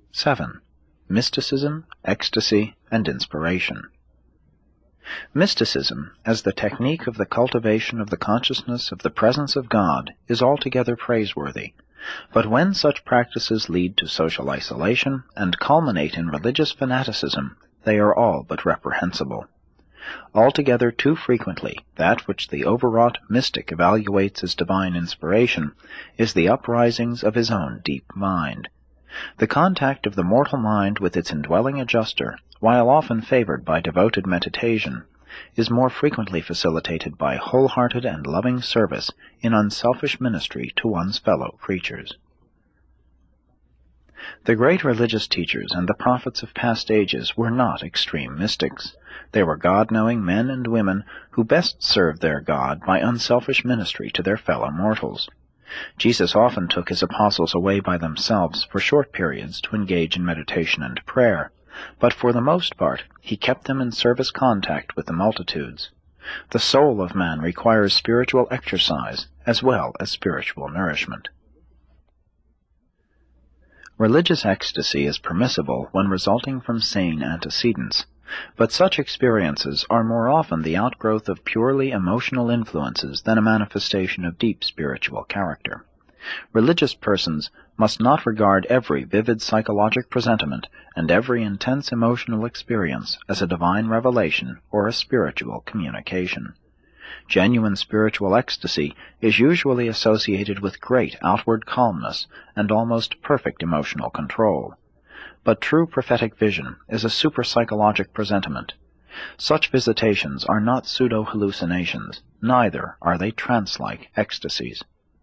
7. Mysticism, Ecstasy, and Inspiration. Mysticism, as the technique of the cultivation of the consciousness of the presence of God, is altogether praiseworthy. But when such practices lead to social isolation and culminate in religious fanaticism, they are all but reprehensible. Altogether too frequently, that which the overwrought mystic evaluates as divine inspiration is the uprisings of his own deep mind. The contact of the mortal mind with its indwelling adjuster, while often favored by devoted meditation, is more frequently facilitated by wholehearted and loving service in unselfish ministry to one's fellow creatures. The great religious teachers and the prophets of past ages were not extreme mystics. They were God-knowing men and women who best served their God by unselfish ministry to their fellow mortals. Jesus often took his apostles away by themselves for short periods to engage in meditation and prayer, but for the most part he kept them in service contact with the multitudes. The soul of man requires spiritual exercise as well as spiritual nourishment. Religious ecstasy is permissible when resulting from sane antecedents, but such experiences are more often the outgrowth of purely emotional influences than a manifestation of deep spiritual character. Religious persons must not regard every vivid psychologic presentiment and every intense emotional experience as a divine revelation or a spiritual communication. Genuine spiritual ecstasy is usually associated with great outward calmness and almost perfect emotional control. But true prophetic vision is a superpsychologic presentiment. Such visitations are not pseudo-hallucinations, neither are they trance-like ecstasies.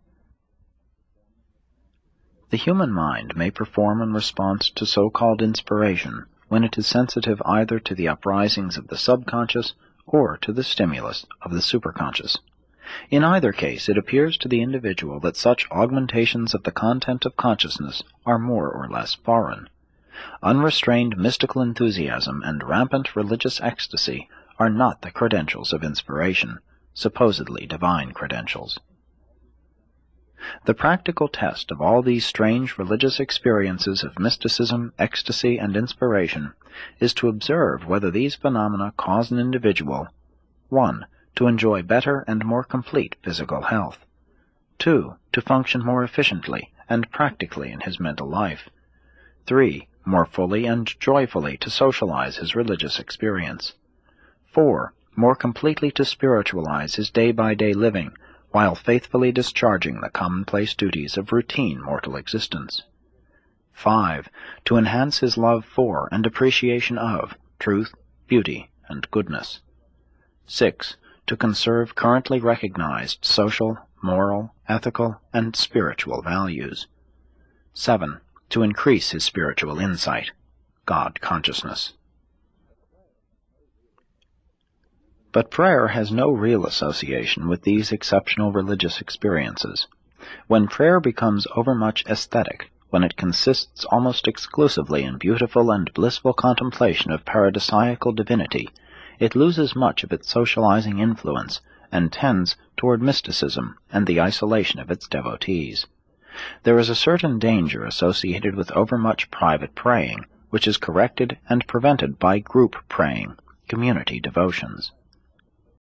The human mind may perform in response to so-called inspiration when it is sensitive either to the uprisings of the subconscious or to the stimulus of the superconscious. In either case, it appears to the individual that such augmentations of the content of consciousness are more or less foreign. Unrestrained mystical enthusiasm and rampant religious ecstasy are not the credentials of inspiration, supposedly divine credentials. The practical test of all these strange religious experiences of mysticism, ecstasy, and inspiration is to observe whether these phenomena cause an individual 1. To enjoy better and more complete physical health, 2. To function more efficiently and practically in his mental life, 3. More fully and joyfully to socialize his religious experience, 4. More completely to spiritualize his day-by-day living while faithfully discharging the commonplace duties of routine mortal existence, 5. To enhance his love for and appreciation of truth, beauty, and goodness, 6. To conserve currently recognized social, moral, ethical, and spiritual values, 7. To increase his spiritual insight, God consciousness. But prayer has no real association with these exceptional religious experiences. When prayer becomes overmuch aesthetic, when it consists almost exclusively in beautiful and blissful contemplation of paradisiacal divinity, it loses much of its socializing influence and tends toward mysticism and the isolation of its devotees. There is a certain danger associated with overmuch private praying, which is corrected and prevented by group praying, community devotions.